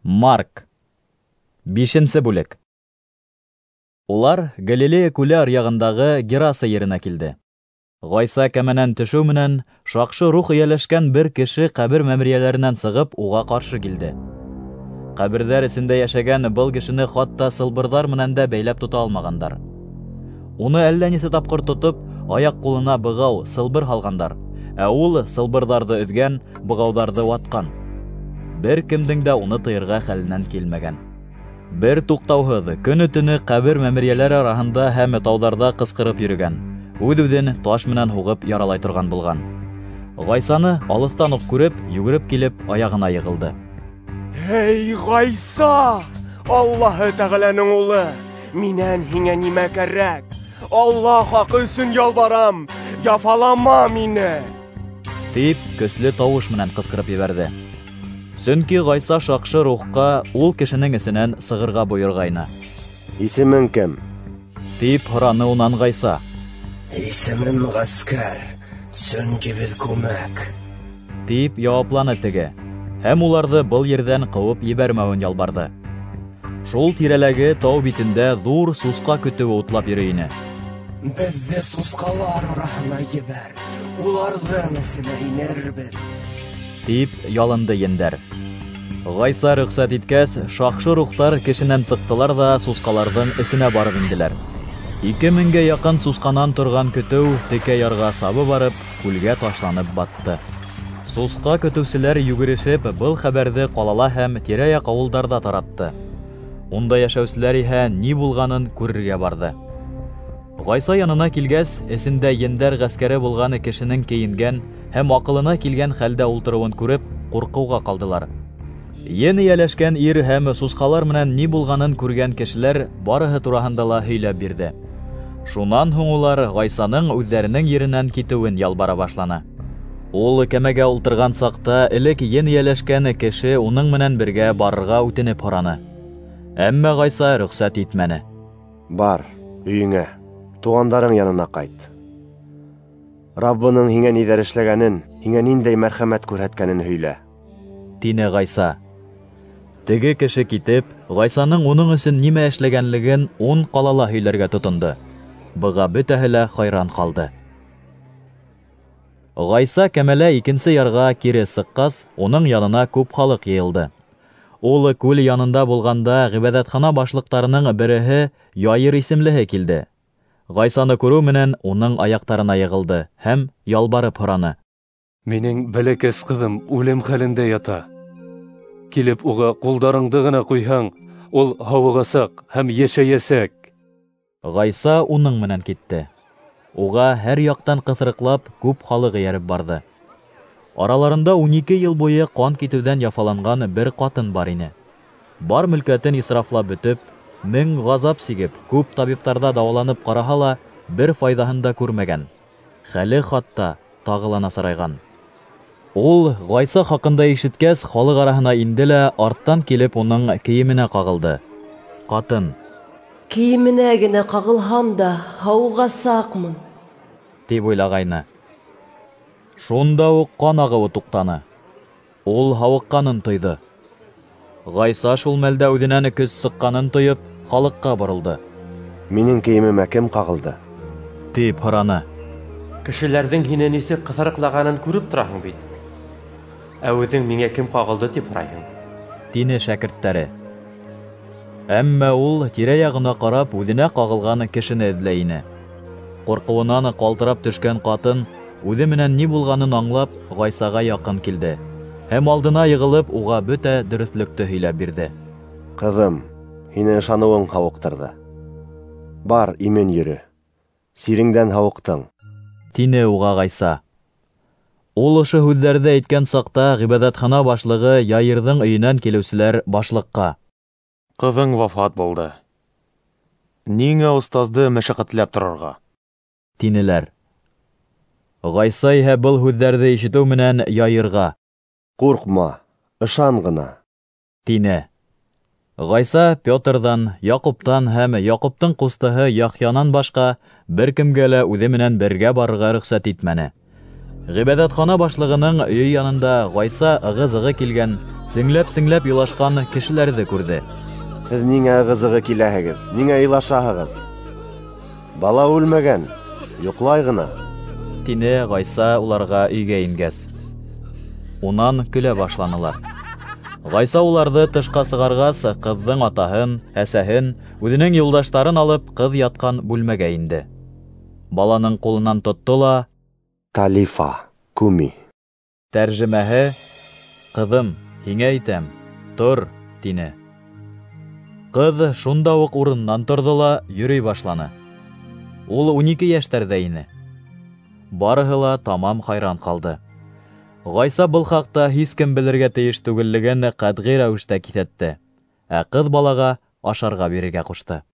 Марк. 5-нче бүлек. Улар Галилея күле аръягындагы Гераса yerine килде. Гайса кәменән төшү менән шакшы рух ияләшкән бер кеше кабер мәмрияләреннән сыгып уга каршы килде. Кабердәр эсендә яшәгән был кешене хатта сылбырдар менән дә бәйләп тота алмагандар. Уны әллә нисе тапкыр тотып, аяк кулына быгау, сылбыр һалгандар, ә ул сылбырдарды өҙгән, быгауҙарҙы ваткан. Бер кемдең дә уны тыйырға хәленән килмәгән. Бер туҡтауһыҙ көнө-төнө ҡәбер мәмриәләре араһында һәм тауҙарҙа ҡысҡырып йөрөгән, үҙ-үҙен таш менән һуғып яралай торған булған. Ғайсаны алыҫтан уҡ күреп, йүгереп килеп, аяғына йығылды. Эй, Ғайса! Аллаһы Тәғәләнең улы! Минән һиңә нимә кәрәк? Аллаһ хаҡы өсөн ялбарам! Яфалама мине! Тип, көслө тауыш менән ҡысҡырып ебәрҙе. Сөнки Ғайса шаҡшы рухҡа ул кешенең эсенән сығырға бойорғайны. Исемең кем? Тип һораны унан Ғайса. Исемем Ғәскәр, сөнки беҙ күмәк. Тип яуапланы теге. Һәм уларҙы был ерҙән ҡыуып ебәрмәүен ялбарҙы. Шул тирәләге тау битендә ҙур сусҡа көтөүе утлап йөрөй ине. Беҙҙе сусҡалар араһына ебәр, уларҙың эсенә инербеҙ. Тип ялынды ендәр. Ғайса рөхсәт иткәс, шаҡшы рухтар кешенән сыҡтылар да сусҡаларҙың эсенә барып инделәр. 2000-гә яҡын сусҡанан торған көтөү текә ярға сабы барып, күлгә ташланып батты. Сусҡа көтөүселәр йүгерешеп был хәбәрҙе ҡалала һәм тирә-яҡ ауылдарҙа таратты. Унда йәшәүселәр иһә ни булғанын күрергә барды. Ғайса янына килгәс, эсендә ендәр ғәскәре булған кешенең кейенгән һәм аҡылына килгән хәлдә ултырыуын күреп, ҡурҡыуға ҡалдылар. Ен ияләшкән ир һәм сусҡалар менән ни булғанын күргән кешеләр барыһы тураһында ла һөйләп бирҙе. Шунан һуң улар Ғайсаның үҙҙәренең еренән китеүен ялбара башланы. Ул кәмәгә ултырған саҡта элек ен ияләшкән кеше уның менән бергә барырға үтенеп һораны. Әммә Ғайса рөхсәт итмәне. Бар, өйөңә, туғандарың янына ҡайт. Раббының һиңә ниҙәр эшләгәнен, һиңә ниндәй мәрхәмәт күрһәткәнен һөйлә. Тине Ғайса. Теге кеше китеп, Ғайсаның уның өсөн нимә эшләгәнлеген 10 ҡалала һөйләргә тотонды. Быға бөтәһе лә хайран ҡалды. Ғайса кәмәлә икенсе ярға кире сыҡҡас, уның янына күп халыҡ йыйылды. Ул күл янында булғанда ғибәҙәтхана башлыҡтарының береһе Яйыр исемлеһе килде. Ғайсаны күреү менән уның аяҡтарына йығылды һәм ялбарып һораны. Минең бәләкәс ҡыҙым үлем хәлендә ята. Килеп уға ҡулдарыңды ғына ҡуйһаң, ул һауығасаҡ һәм йәшәйәсәк. Ғайса уның менән китте. Уға һәр яҡтан ҡыҫырыҡлап күп халыҡ эйәреп барҙы. Араларында 12 йыл буйы ҡан китеүҙән яфаланған бер ҡатын бар ине. Бар мөлкәтен исрафлап бөтөп, 1000 ғазап сигеп, күп табиптарҙа дауаланып ҡараһа ла, бер файҙаһын да күрмәгән. Хәле хатта тағы ла насарайған. Ул Ғайса хаҡында ишеткәс, халыҡ араһына инде лә арттан килеп уның кейеменә ҡағылды. Ҡатын: Кейеменә генә ҡағылһам да һауығасаҡмын, тип уйлағайны. Шунда уҡ ҡан ағыуы туҡтаны. Ул һауыҡҡанын тойҙо. Ғайса шул мәлдә үҙенән көс сыҡҡанын тойоп, халыҡҡа боролдо. Минең кейемемә кем ҡағылды? Тип һораны. Кешеләрҙең һине нисек ҡыҫырыҡлағанын күреп тораһың бит. Ә үҙең миңә кем ҡағылды тип һорайһың? Тине шәкерттәре. Әммә ул тирә-яғына ҡарап үҙенә ҡағылған кешене эҙләй ине. Ҡурҡыуынан ҡалтырап төшкән ҡатын үҙе менән ни булғанын аңлап Ғайсаға яҡын килде. Һәм алдына йығылып уға бөтә дөрөҫлөктө һөйләп бирҙе. Ҡыҙым, һине ышаныуың һауыҡтырҙы. Бар, имен йөрө. Сириңдән һауыҡтың. Тине уға Ғайса. Ул ошо һүҙҙәрҙе әйткән саҡта ғибәҙәтхана башлығы Яйырҙың өйөнән килеүселәр башлыҡҡа. Ҡыҙың вафат булды. Ниңә остазды мәшәҡәтләп торорға? Тинеләр. Ғайса иһә был һүҙҙәрҙе ишетеү менән Яйырға: Ҡурҡма, ышан ғына. Тине. Ғайса Петрҙан, Яҡуптан һәм Яҡуптың ҡустыһы Яхьянан башҡа бер кемгә лә үҙе менән бергә барырға рөхсәт итмәне. Гыйбадәтхана башлыгының өй янында Гайса ыгы-зыгы килгән, сеңләп-сеңләп елашкан кешеләрне күрде. Һеҙ ниңә ығызығы киләһегеҙ? Ниңә илашаһығыҙ? Бала үлмәгән, йоҡлай ғына. Тине Гайса уларға өйгә ингәс. Унан көлә башланылар. Гайса уларҙы тышҡа сығарғас, ҡыҙҙың атаһын, әсәһен, үҙенең юлдаштарын алып, ҡыҙ ятҡан бүлмәгә инде. Баланың ҡулынан тотто ла: Талифа, Куми. Тәржемәһе: «Ҡыҙым, һиңә әйтәм, тор», тине. Ҡыҙ шунда уҡ урынынан торҙо ла йөрөй башланы. Ул 12 йәштәрҙә ине. Барыһы ла тамам хайран ҡалды. Гайса был хаҡта һис кем белергә тейеш түгеллеген ҡәтғи рәүештә киҫәтте, ә ҡыҙ балаға ашарға бирергә ҡушты.